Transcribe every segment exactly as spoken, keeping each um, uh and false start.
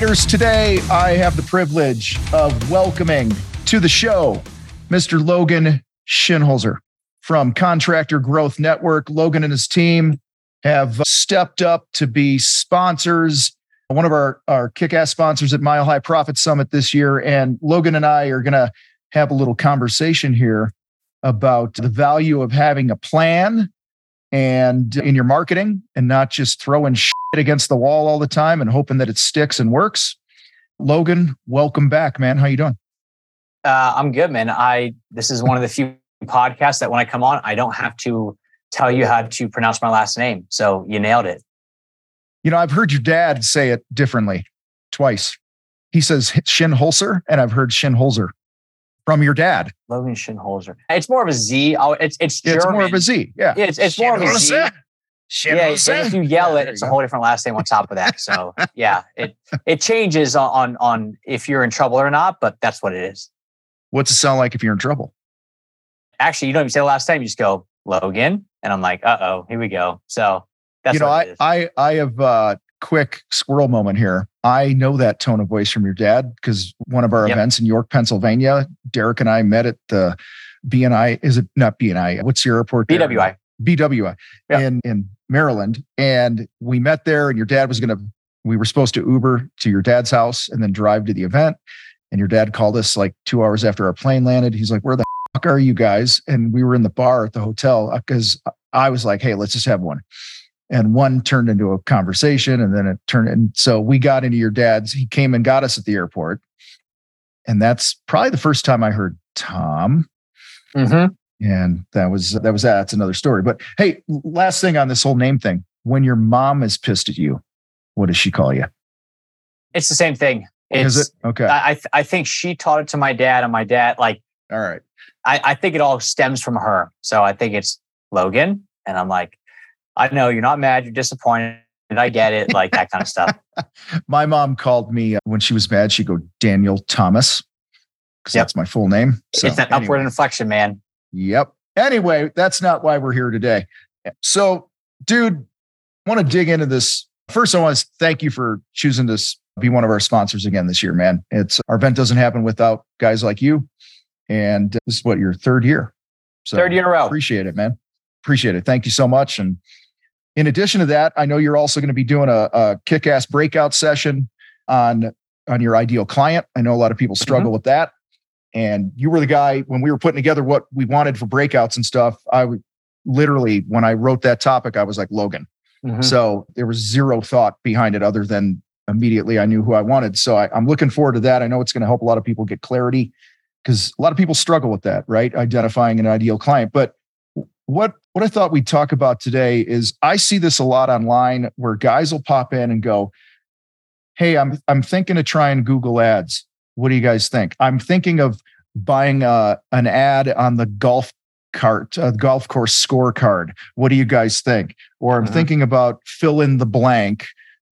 Innovators, today I have the privilege of welcoming to the show Mister Logan Schinholzer from Contractor Growth Network. Logan and his team have stepped up to be sponsors, one of our, our kick-ass sponsors at Mile High Profit Summit this year. And Logan and I are going to have a little conversation here about the value of having a plan and in your marketing and not just throwing shit against the wall all the time and hoping that it sticks and works. Logan, welcome back, man. How you doing? Uh, I'm good, man. I this is one of the few podcasts that when I come on, I don't have to tell you how to pronounce my last name. So you nailed it. You know, I've heard your dad say it differently twice. He says Schinholzer, and I've heard Schinholzer from your dad. Logan Schinholzer. It's more of a Z. Oh, it's it's German. It's more of a Z. Yeah. It's it's more of a Z. Yeah, if you yell it, it's a whole different last name on top of that. So yeah, it it changes on, on on if you're in trouble or not, but that's what it is. What's it sound like if you're in trouble? Actually, you don't even say the last name. You just go Logan, and I'm like, uh oh, here we go. So that's you know, what I, it is. I I have a quick squirrel moment here. I know that tone of voice from your dad because one of our Yep. events in York, Pennsylvania, Derek and I met at the B N I. Is it not B N I? What's your airport? B there? W I. B W I Yeah. in, in Maryland. And we met there and your dad was going to, we were supposed to Uber to your dad's house and then drive to the event. And your dad called us like two hours after our plane landed. He's like, where the fuck are you guys? And we were in the bar at the hotel because I was like, hey, let's just have one. And one turned into a conversation and then it turned. And so we got into your dad's, he came and got us at the airport. And that's probably the first time I heard Tom. Mm-hmm. And that was, that was that. That's another story. But hey, last thing on this whole name thing. When your mom is pissed at you, what does she call you? It's the same thing. It's, is it? Okay. I I, th- I think she taught it to my dad, and my dad, like, All right. I, I think it all stems from her. So I think it's Logan, and I'm like, I know you're not mad, you're disappointed. I get it, like that kind of stuff. My mom called me uh, when she was mad. She'd go, Daniel Thomas, because Yep. that's my full name. So, It's that anyway. upward inflection, man. Yep. Anyway, that's not why we're here today. So, dude, I want to dig into this. First, I want to thank you for choosing to be one of our sponsors again this year, man. It's our event doesn't happen without guys like you. And this is what, your third year. So Third year in a row. Appreciate it, man. Appreciate it. Thank you so much. And in addition to that, I know you're also going to be doing a, a kick-ass breakout session on, on your ideal client. I know a lot of people struggle Mm-hmm. with that. And you were the guy when we were putting together what we wanted for breakouts and stuff. I would literally, when I wrote that topic, I was like, Logan. Mm-hmm. So there was zero thought behind it other than immediately I knew who I wanted. So I, I'm looking forward to that. I know it's going to help a lot of people get clarity because a lot of people struggle with that, right? Identifying an ideal client. But what, what I thought we'd talk about today is I see this a lot online where guys will pop in and go, hey, I'm, I'm thinking of trying Google Ads. What do you guys think? I'm thinking of buying uh, an ad on the golf cart, uh, golf course scorecard. What do you guys think? Or I'm Mhm. thinking about fill in the blank.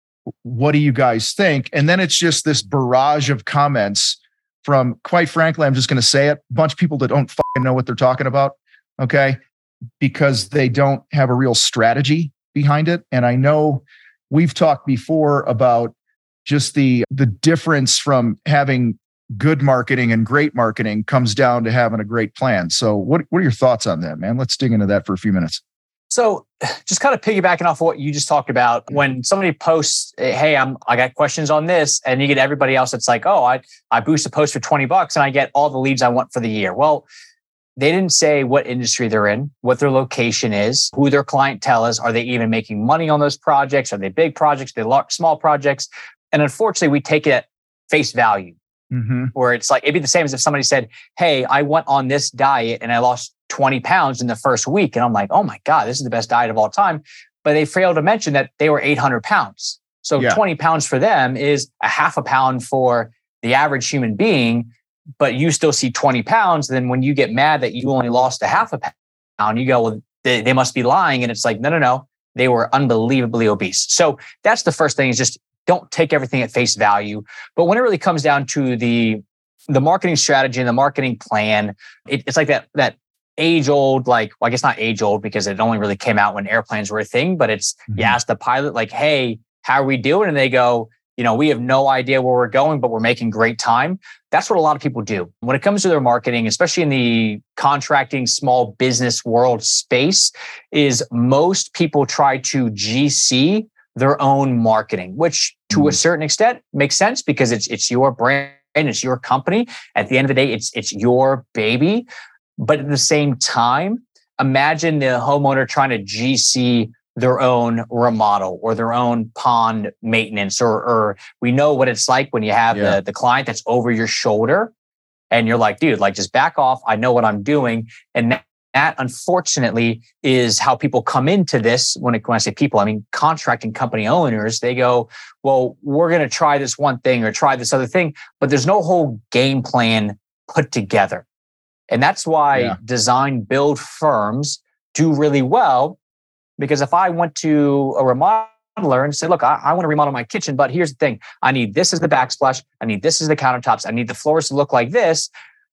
What do you guys think? And then it's just this barrage of comments from, quite frankly, I'm just going to say it, a bunch of people that don't fucking know what they're talking about. Okay. Because they don't have a real strategy behind it. And I know we've talked before about just the the difference from having good marketing and great marketing comes down to having a great plan. So what, what are your thoughts on that, man? Let's dig into that for a few minutes. So just kind of piggybacking off of what you just talked about, when somebody posts, hey, I'm I got questions on this, and you get everybody else that's like, oh, I I boost a post for twenty bucks and I get all the leads I want for the year. Well, they didn't say what industry they're in, what their location is, who their clientele is. Are they even making money on those projects? Are they big projects? Are they large, small projects? And unfortunately, we take it at face value, Mm-hmm. where it's like, it'd be the same as if somebody said, hey, I went on this diet and I lost twenty pounds in the first week. And I'm like, oh my God, this is the best diet of all time. But they failed to mention that they were eight hundred pounds. So Yeah. twenty pounds for them is a half a pound for the average human being, but you still see twenty pounds. Then when you get mad that you only lost a half a pound, you go, well, they, they must be lying. And it's like, no, no, no. They were unbelievably obese. So that's the first thing, is just don't take everything at face value. But when it really comes down to the the marketing strategy and the marketing plan, it, it's like that that age old, like, well, I guess not age old because it only really came out when airplanes were a thing, but it's, Mhm. you ask the pilot, like, hey, how are we doing? And they go, you know, we have no idea where we're going, but we're making great time. That's what a lot of people do. When it comes to their marketing, especially in the contracting small business world space, is most people try to G C their own marketing, which to mm. a certain extent makes sense because it's it's your brand, it's your company. At the end of the day, it's it's your baby. But at the same time, imagine the homeowner trying to G C their own remodel or their own pond maintenance, or, or we know what it's like when you have yeah. the, the client that's over your shoulder and you're like, dude, like just back off. I know what I'm doing. And that, that unfortunately is how people come into this. When, it, when I say people, I mean contracting company owners. They go, well, we're going to try this one thing or try this other thing, but there's no whole game plan put together. And that's why yeah. design build firms do really well. Because if I went to a remodeler and said, look, I, I want to remodel my kitchen, but here's the thing. I need this as the backsplash. I need this as the countertops. I need the floors to look like this.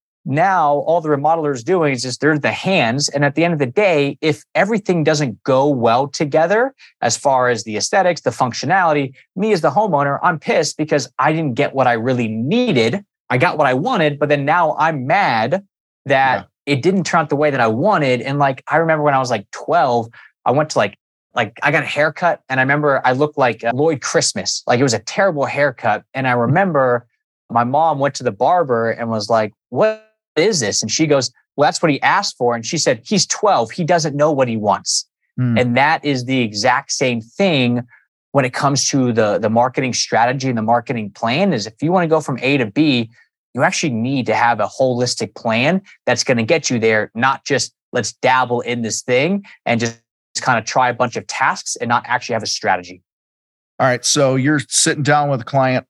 Now, all the remodeler is doing is just they're the hands. And at the end of the day, if everything doesn't go well together, as far as the aesthetics, the functionality, me as the homeowner, I'm pissed because I didn't get what I really needed. I got what I wanted, but then now I'm mad that yeah. it didn't turn out the way that I wanted. And like, I remember when I was like twelve, I went to like, like I got a haircut and I remember I looked like Lloyd Christmas. Like it was a terrible haircut. And I remember my mom went to the barber and was like, what is this? And she goes, well, that's what he asked for. And she said, he's twelve. He doesn't know what he wants. Mm. And that is the exact same thing when it comes to the, the marketing strategy and the marketing plan is if you want to go from A to B, you actually need to have a holistic plan that's going to get you there, not just let's dabble in this thing and just kind of try a bunch of tasks and not actually have a strategy. All right. So you're sitting down with a client.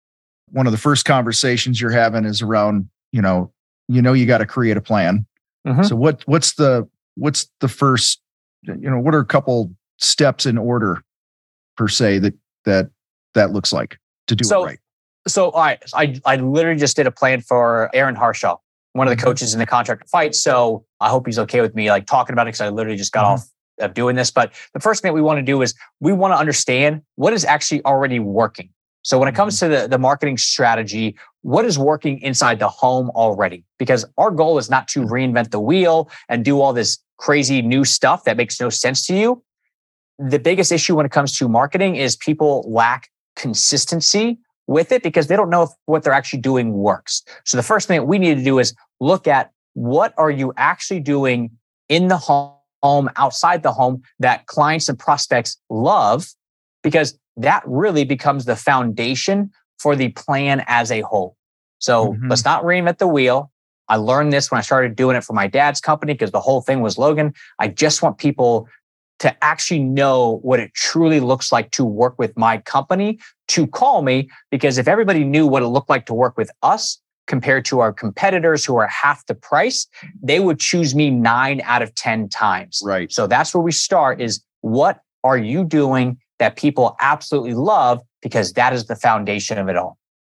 One of the first conversations you're having is around, you know, you know, you got to create a plan. Mm-hmm. So what, what's the, what's the first, you know, what are a couple steps in order per se that, that, that looks like to do so, it right? So all right, I, I literally just did a plan for Aaron Harshaw, one of the coaches in the contractor fight. So I hope he's okay with me like talking about it because I literally just got mm-hmm. off of doing this. But the first thing that we want to do is we want to understand what is actually already working. So when it comes to the, the marketing strategy, what is working inside the home already? Because our goal is not to reinvent the wheel and do all this crazy new stuff that makes no sense to you. The biggest issue when it comes to marketing is people lack consistency with it because they don't know if what they're actually doing works. So the first thing that we need to do is look at what are you actually doing in the home, home, outside the home that clients and prospects love, because that really becomes the foundation for the plan as a whole. So mm-hmm. let's not reinvent the wheel. I learned this when I started doing it for my dad's company because the whole thing was Logan. I just want people to actually know what it truly looks like to work with my company, to call me, because if everybody knew what it looked like to work with us, compared to our competitors who are half the price, they would choose me nine out of ten times. Right. So that's where we start is what are you doing that people absolutely love? Because that is the foundation of it all.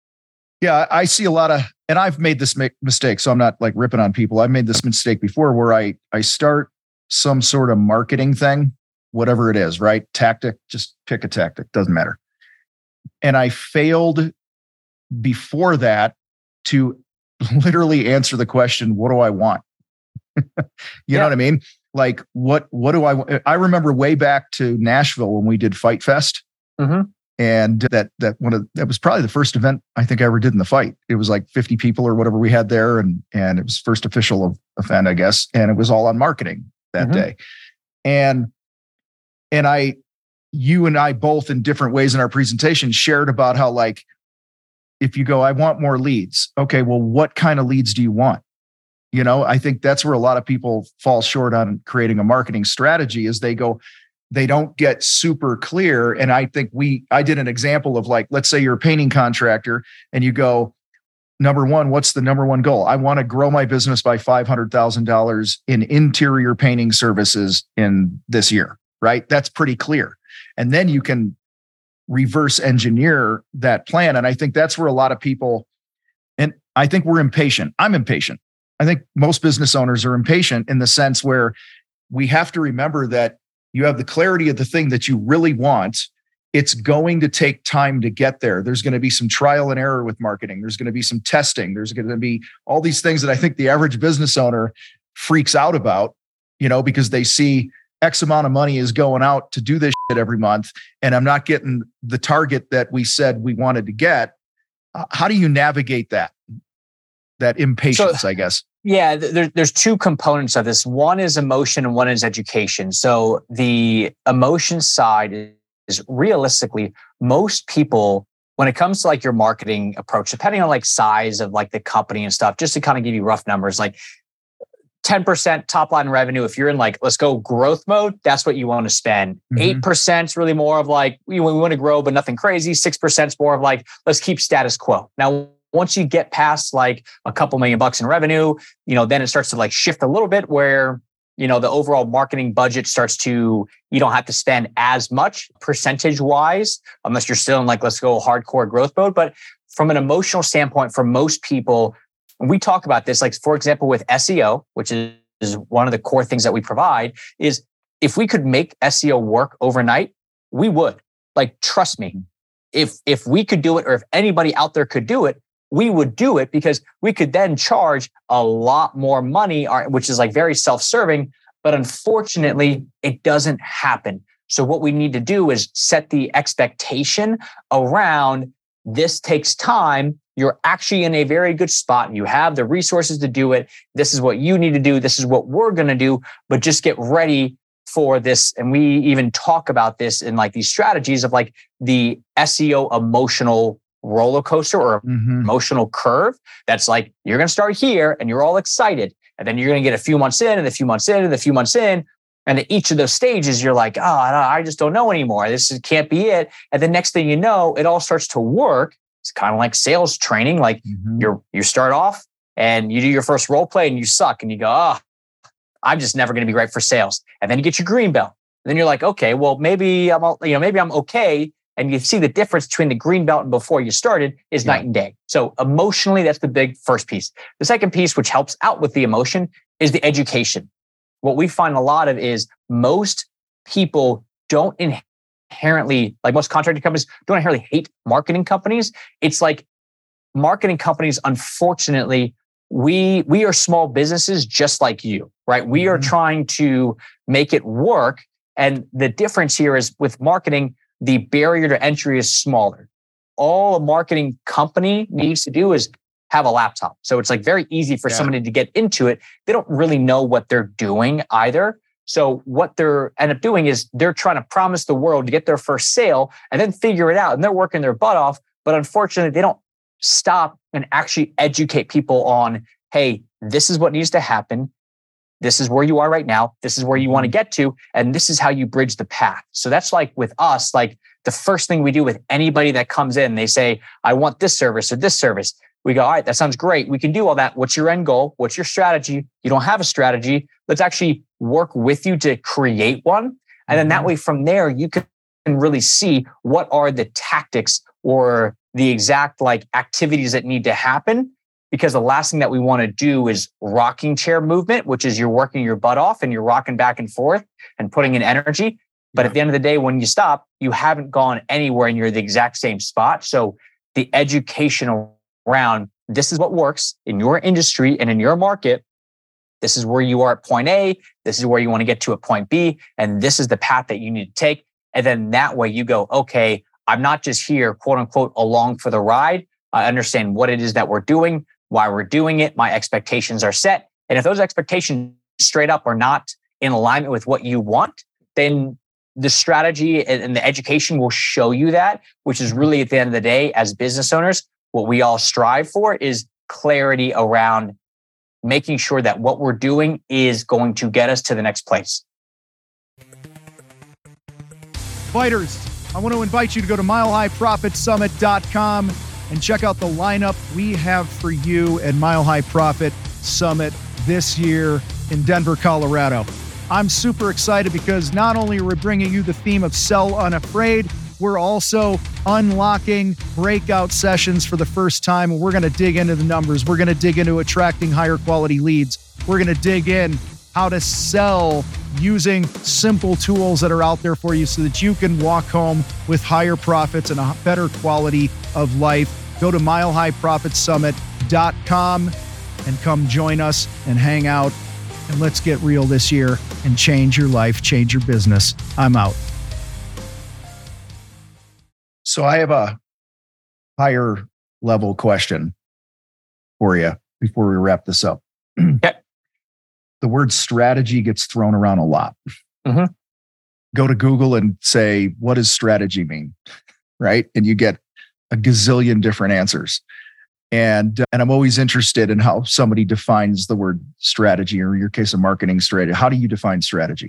Yeah, I see a lot of, and I've made this mistake, so I'm not like ripping on people. I've made this mistake before where I, I start some sort of marketing thing, whatever it is, right? Tactic, just pick a tactic, doesn't matter. And I failed before that to literally answer the question, what do I want? you yeah. know what I mean? Like, what, what do I want? I remember way back to Nashville when we did Fight Fest. Mm-hmm. And that, that one of, that was probably the first event I think I ever did in the fight. It was like fifty people or whatever we had there. And, and it was first official event, I guess. And it was all on marketing that mm-hmm. day. And, and I, you and I both in different ways in our presentation shared about how, like, if you go, I want more leads. Okay, well, what kind of leads do you want? You know, I think that's where a lot of people fall short on creating a marketing strategy is they go, they don't get super clear. And I think we, I did an example of like, let's say you're a painting contractor and you go, number one, what's the number one goal? I want to grow my business by five hundred thousand dollars in interior painting services in this year, right? That's pretty clear. And then you can reverse engineer that plan. And I think that's where a lot of people, and I think we're impatient. I'm impatient. I think most business owners are impatient in the sense where we have to remember that you have the clarity of the thing that you really want. it's going to take time to get there. There's going to be some trial and error with marketing. There's going to be some testing. There's going to be all these things that I think the average business owner freaks out about, you know, because they see X amount of money is going out to do this shit every month, and I'm not getting the target that we said we wanted to get. Uh, how do you navigate that? That impatience, so, I guess. Yeah, there, there's two components of this. One is emotion and one is education. So the emotion side is, is realistically, most people, when it comes to like your marketing approach, depending on like size of like the company and stuff, just to kind of give you rough numbers, like ten percent top line revenue, if you're in like, let's go growth mode, that's what you want to spend. Mm-hmm. eight percent is really more of like, we, we want to grow, but nothing crazy. six percent is more of like, let's keep status quo. Now, once you get past like a couple million bucks in revenue, you know, then it starts to like shift a little bit where, you know, the overall marketing budget starts to, you don't have to spend as much percentage wise, unless you're still in like, let's go hardcore growth mode. But from an emotional standpoint, for most people, we talk about this, like, for example, with S E O, which is, is one of the core things that we provide, is if we could make S E O work overnight, we would. Like, trust me, if if we could do it, or if anybody out there could do it, we would do it, because we could then charge a lot more money, which is like very self-serving. But unfortunately, it doesn't happen. So what we need to do is set the expectation around this takes time. You're actually in a very good spot. You have the resources to do it. This is what you need to do. This is what we're going to do. But just get ready for this. And we even talk about this in like these strategies of like the S E O emotional roller coaster or mm-hmm. emotional curve. That's like, you're going to start here and you're all excited. And then you're going to get a few months in and a few months in and a few months in. And at each of those stages, you're like, oh, I just don't know anymore. This can't be it. And the next thing you know, it all starts to work. It's kind of like sales training. Like mm-hmm. you're, you start off and you do your first role play and you suck. And you go, oh, I'm just never going to be great for sales. And then you get your green belt. And then you're like, okay, well, maybe I'm, you know, maybe I'm okay. And you see the difference between the green belt and before you started is yeah. night and day. So emotionally, that's the big first piece. The second piece, which helps out with the emotion, is the education. What we find a lot of is most people don't inherently, like most contracting companies, don't inherently hate marketing companies. It's like marketing companies, unfortunately, we we are small businesses just like you, right? We are mm-hmm. trying to make it work. And the difference here is with marketing, the barrier to entry is smaller. All a marketing company needs to do is have a laptop. So it's like very easy for yeah. somebody to get into it. They don't really know what they're doing either. So what they're end up doing is they're trying to promise the world to get their first sale and then figure it out. And they're working their butt off. But unfortunately, they don't stop and actually educate people on, hey, this is what needs to happen. This is where you are right now. This is where you want to get to. And this is how you bridge the path. So that's like with us, like the first thing we do with anybody that comes in, they say, I want this service or this service. We go, all right, that sounds great. We can do all that. What's your end goal? What's your strategy? You don't have a strategy. Let's actually work with you to create one. And then that way from there, you can really see what are the tactics or the exact like activities that need to happen. Because the last thing that we want to do is rocking chair movement, which is you're working your butt off and you're rocking back and forth and putting in energy. But at the end of the day, when you stop, you haven't gone anywhere and you're the exact same spot. So the education around this is what works in your industry and in your market. This is where you are at point A. This is where you want to get to at point B. And this is the path that you need to take. And then that way you go, okay, I'm not just here, quote unquote, along for the ride. I understand what it is that we're doing, why we're doing it. My expectations are set. And if those expectations straight up are not in alignment with what you want, then the strategy and the education will show you that, which is really at the end of the day, as business owners, what we all strive for is clarity around making sure that what we're doing is going to get us to the next place. Fighters, I want to invite you to go to mile high profit summit dot com and check out the lineup we have for you at Mile High Profit Summit this year in Denver, Colorado. I'm super excited because not only are we bringing you the theme of Sell Unafraid, we're also unlocking breakout sessions for the first time. And we're going to dig into the numbers. We're going to dig into attracting higher quality leads. We're going to dig in how to sell using simple tools that are out there for you so that you can walk home with higher profits and a better quality of life. Go to mile high profit summit dot com and come join us and hang out. And let's get real this year and change your life, change your business. I'm out. So I have a higher level question for you before we wrap this up. Okay. The word strategy gets thrown around a lot. Mm-hmm. Go to Google and say, what does strategy mean? Right? And you get a gazillion different answers. And, and I'm always interested in how somebody defines the word strategy, or in your case, a marketing strategy. How do you define strategy?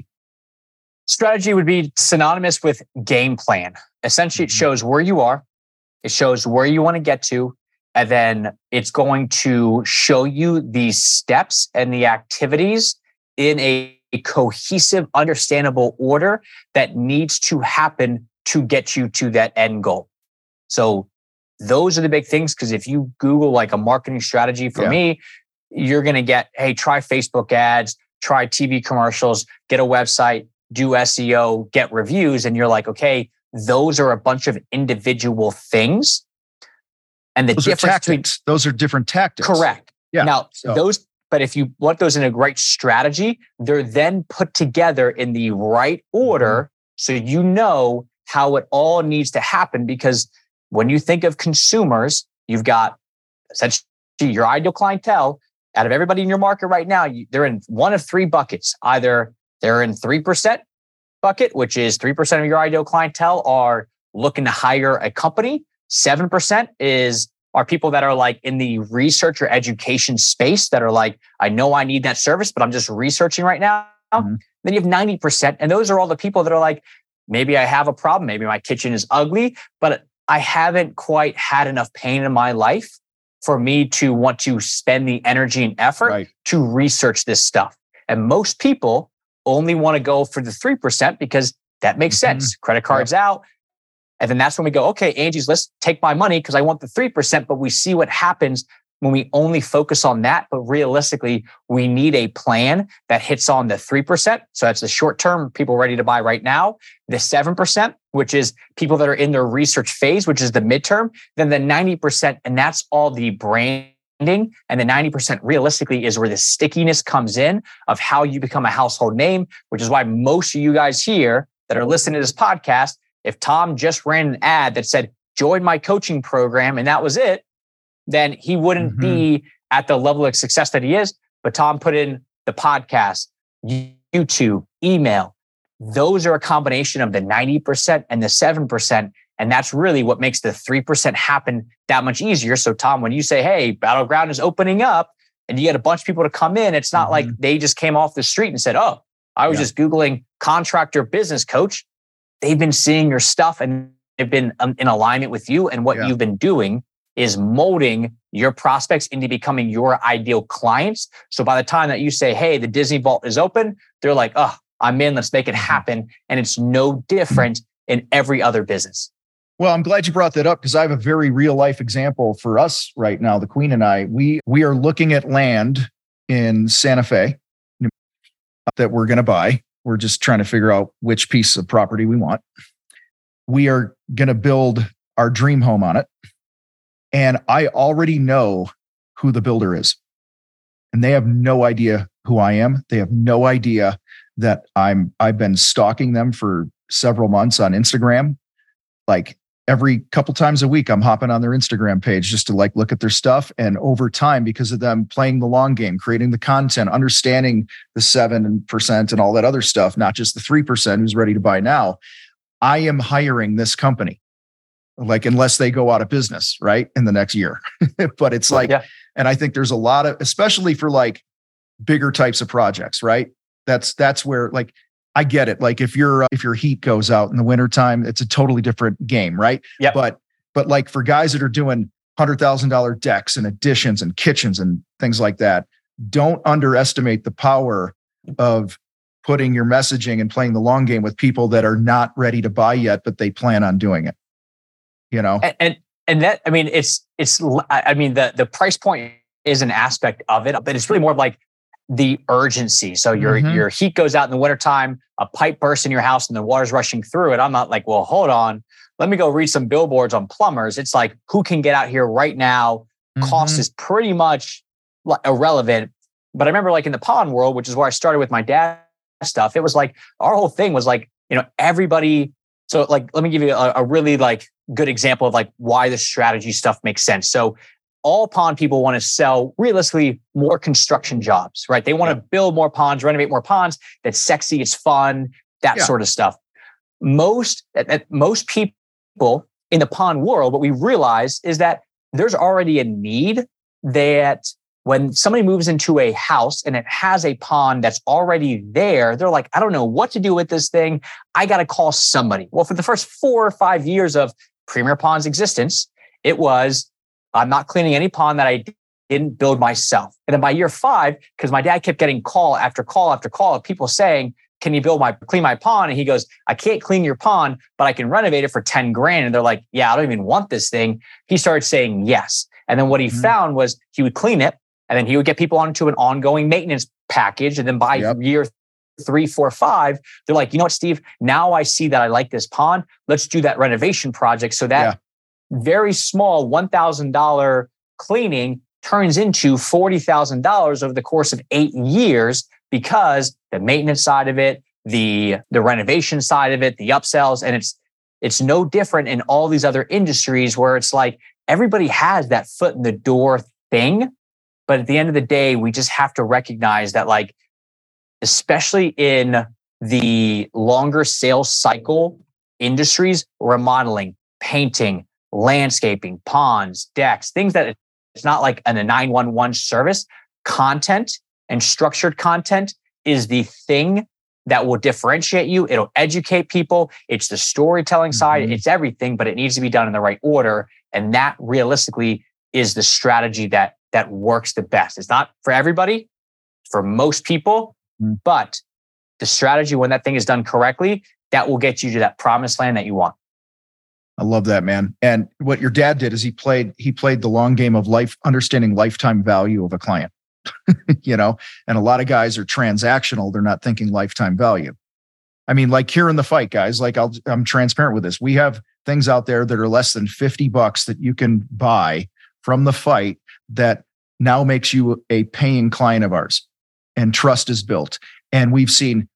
Strategy would be synonymous with game plan. Essentially, it shows where you are. It shows where you want to get to. And then it's going to show you the steps and the activities in a cohesive, understandable order that needs to happen to get you to that end goal. So those are the big things, because if you Google like a marketing strategy for yeah. me, you're going to get, hey, try Facebook ads, try T V commercials, get a website, do S E O, get reviews. And you're like, okay, those are a bunch of individual things. And the those difference are tactics. between those are different tactics. Correct. Yeah. Now, so. those, but if you want those in a great strategy, they're then put together in the right order. Mm-hmm. So you know how it all needs to happen, because when you think of consumers, you've got essentially your ideal clientele. Out of everybody in your market right now, you, they're in one of three buckets. Either they're in three percent bucket, which is three percent of your ideal clientele are looking to hire a company. seven percent is are people that are like in the research or education space that are like, I know I need that service, but I'm just researching right now. Mm-hmm. Then you have ninety percent. And those are all the people that are like, maybe I have a problem. Maybe my kitchen is ugly, but I haven't quite had enough pain in my life for me to want to spend the energy and effort right. to research this stuff. And most people only want to go for the three percent because that makes mm-hmm. sense. Credit cards yep. out. And then that's when we go, okay, Angie's List, take my money because I want the three percent. But we see what happens when we only focus on that. But realistically, we need a plan that hits on the three percent. So that's the short term, people ready to buy right now. The seven percent, which is people that are in their research phase, which is the midterm. Then the ninety percent, and that's all the branding. And the ninety percent realistically is where the stickiness comes in of how you become a household name, which is why most of you guys here that are listening to this podcast, if Tom just ran an ad that said, join my coaching program, and that was it, then he wouldn't mm-hmm. be at the level of success that he is. But Tom put in the podcast, YouTube, email. Those are a combination of the ninety percent and the seven percent. And that's really what makes the three percent happen that much easier. So Tom, when you say, hey, Battleground is opening up and you get a bunch of people to come in, it's not mm-hmm. like they just came off the street and said, oh, I was yeah. just Googling contractor business coach. They've been seeing your stuff and they've been um, in alignment with you. And what yeah. you've been doing is molding your prospects into becoming your ideal clients. So by the time that you say, hey, the Disney Vault is open, they're like, oh, I'm in, let's make it happen. And it's no different in every other business. Well, I'm glad you brought that up because I have a very real life example for us right now. The Queen and I, we we are looking at land in Santa Fe that we're going to buy. We're just trying to figure out which piece of property we want. We are going to build our dream home on it. And I already know who the builder is. And they have no idea who I am. They have no idea that I'm, I've been stalking them for several months on Instagram. Like every couple times a week, I'm hopping on their Instagram page just to like look at their stuff. And over time, because of them playing the long game, creating the content, understanding the seven percent and all that other stuff, not just the three percent who's ready to buy now, I am hiring this company. Like, unless they go out of business, right, in the next year. But it's like, yeah. and I think there's a lot of, especially for like bigger types of projects, right? That's, that's where like, I get it. Like if your, uh, if your heat goes out in the wintertime, it's a totally different game, right? Yeah. But, but like for guys that are doing one hundred thousand dollars decks and additions and kitchens and things like that, don't underestimate the power of putting your messaging and playing the long game with people that are not ready to buy yet, but they plan on doing it. You know, and, and and that, I mean, it's it's I mean the the price point is an aspect of it, but it's really more of like the urgency. So your Mhm. your heat goes out in the wintertime, a pipe bursts in your house and the water's rushing through it. I'm not like, well, hold on. Let me go read some billboards on plumbers. It's like, who can get out here right now? Cost Mhm. is pretty much like irrelevant. But I remember like in the pond world, which is where I started with my dad's stuff, it was like our whole thing was like, you know, everybody. So like, let me give you a, a really like good example of like why the strategy stuff makes sense. So all pond people want to sell realistically more construction jobs, right? They want to Yeah. build more ponds, renovate more ponds. That's sexy, it's fun, that Yeah. sort of stuff. Most, at, at most people in the pond world, what we realize is that there's already a need that when somebody moves into a house and it has a pond that's already there, they're like, I don't know what to do with this thing. I got to call somebody. Well, for the first four or five years of Premier Pond's existence, it was, I'm not cleaning any pond that I didn't build myself. And then by year five, because my dad kept getting call after call after call of people saying, can you build my, clean my pond? And he goes, I can't clean your pond, but I can renovate it for ten grand. And they're like, yeah, I don't even want this thing. He started saying yes. And then what he Mhm. found was he would clean it and then he would get people onto an ongoing maintenance package. And then by Yep. year three, four, five, they're like, you know what, Steve, now I see that I like this pond. Let's do that renovation project. So that Yeah. very small one thousand dollars cleaning turns into forty thousand dollars over the course of eight years because the maintenance side of it, the, the renovation side of it, the upsells, and it's it's no different in all these other industries where it's like everybody has that foot in the door thing. But at the end of the day, we just have to recognize that, like, especially in the longer sales cycle industries, remodeling, painting, landscaping, ponds, decks, things that it's not like an, a nine one one service, content and structured content is the thing that will differentiate you. It'll educate people. It's the storytelling side. Mhm. It's everything, but it needs to be done in the right order. And that realistically is the strategy that that works the best. It's not for everybody, for most people, Mhm. but the strategy, when that thing is done correctly, that will get you to that promised land that you want. I love that, man. And what your dad did is he played he played the long game of life, understanding lifetime value of a client. You know, and a lot of guys are transactional. They're not thinking lifetime value. I mean, like here in the fight, guys, like I'll, I'm transparent with this. We have things out there that are less than fifty bucks that you can buy from the fight that now makes you a paying client of ours, and trust is built. And we've seen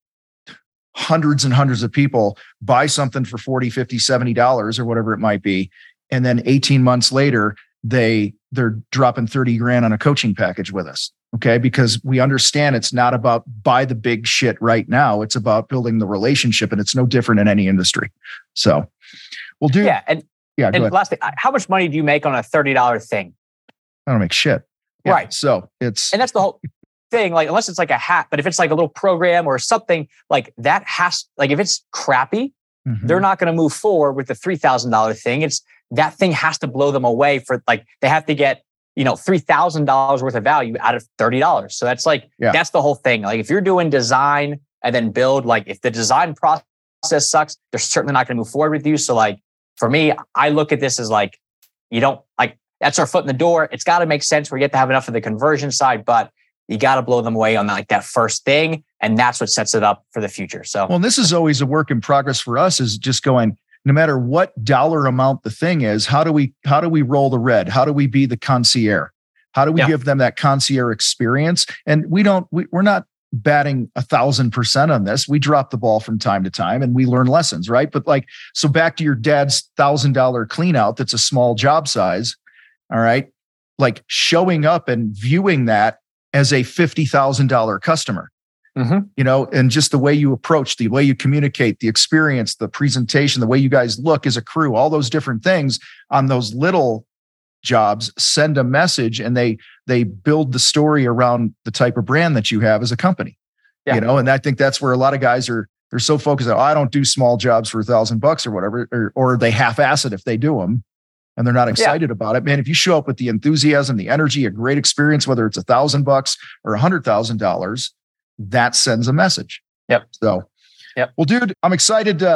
hundreds and hundreds of people buy something for forty, fifty, seventy dollars or whatever it might be. And then eighteen months later, they they're dropping thirty grand on a coaching package with us. Okay. Because we understand it's not about buy the big shit right now. It's about building the relationship, and it's no different in any industry. So we'll do. Yeah. And, yeah. Go and ahead. last thing, how much money do you make on a thirty dollars thing? I don't make shit. Yeah, Right. So it's, And that's the whole thing. Like, unless it's like a hat, but if it's like a little program or something like that has, like, if it's crappy, Mhm. they're not going to move forward with the three thousand dollars thing. It's that thing has to blow them away for, like, they have to get, you know, three thousand dollars worth of value out of thirty dollars. So that's like, Yeah. that's the whole thing. Like, if you're doing design and then build, like, if the design process sucks, they're certainly not going to move forward with you. So, like, for me, I look at this as like, you don't, like, that's our foot in the door. It's got to make sense where you have to have enough of the conversion side, but you got to blow them away on that, like that first thing. And that's what sets it up for the future. So, well, and this is always a work in progress for us, is just going, no matter what dollar amount the thing is, how do we, how do we roll the red? How do we be the concierge? How do we Yeah. give them that concierge experience? And we don't, we, we're not batting a thousand percent on this. We drop the ball from time to time and we learn lessons, right? But like, so back to your dad's thousand dollar clean out, that's a small job size. All right. Like showing up and viewing that as a fifty thousand dollars customer, Mhm. you know, and just the way you approach, the way you communicate, the experience, the presentation, the way you guys look as a crew, all those different things on those little jobs send a message, and they, they build the story around the type of brand that you have as a company, Yeah. you know? And I think that's where a lot of guys are, they're so focused on, oh, I don't do small jobs for a thousand bucks or whatever, or, or they half-ass it if they do them. And they're not excited about it, man. If you show up with the enthusiasm, the energy, a great experience, whether it's a thousand bucks or a hundred thousand dollars, that sends a message. Yep. So, Yep. Well, dude, I'm excited to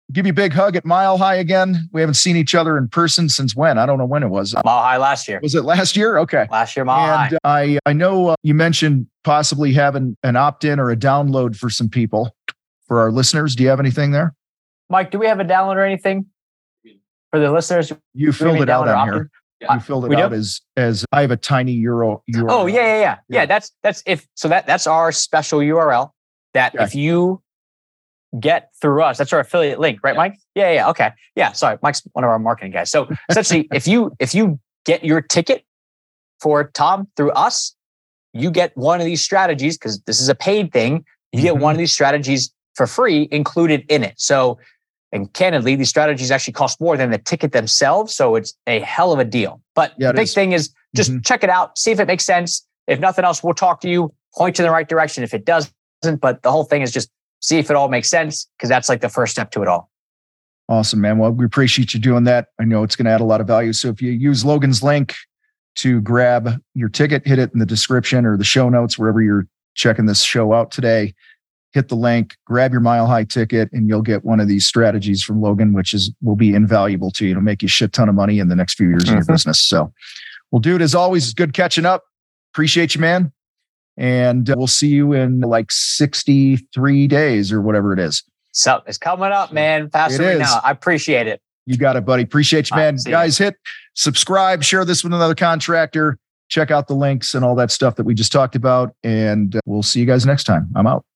give you a big hug at Mile High again. We haven't seen each other in person since when? I don't know when it was. Mile High last year. Was it last year? Okay. Last year, Mile and High. I, I know uh, you mentioned possibly having an opt-in or a download for some people, for our listeners. Do you have anything there? Mike, do we have a download or anything for the listeners? You filled it out on here. Yeah. You filled it We out do? as as I have a tiny euro. U R L. Oh yeah, yeah, yeah, yeah. Yeah. That's that's if so that that's our special U R L that Okay. if you get through us, that's our affiliate link, right, Mike? Yeah, yeah, okay. Yeah, sorry. Mike's one of our marketing guys. So essentially, if you if you get your ticket for Tom through us, you get one of these strategies because this is a paid thing. You get Mhm. one of these strategies for free included in it. So, and candidly, these strategies actually cost more than the ticket themselves. So it's a hell of a deal. But Yeah, the it big is. thing is just Mhm. check it out, see if it makes sense. If nothing else, we'll talk to you, point you in the right direction. If it doesn't, but the whole thing is just see if it all makes sense because that's like the first step to it all. Awesome, man. Well, we appreciate you doing that. I know it's going to add a lot of value. So if you use Logan's link to grab your ticket, hit it in the description or the show notes, wherever you're checking this show out today. Hit the link, grab your Mile High ticket, and you'll get one of these strategies from Logan, which is will be invaluable to you. It'll make you a shit ton of money in the next few years in your Mhm. business. So, well, dude, as always, it's good catching up. Appreciate you, man. And uh, we'll see you in like sixty-three days or whatever it is. So it's coming up, man. Faster It than is. now. I appreciate it. You got it, buddy. Appreciate you, All right, man. see ya. Guys, hit subscribe, share this with another contractor. Check out the links and all that stuff that we just talked about. And uh, we'll see you guys next time. I'm out.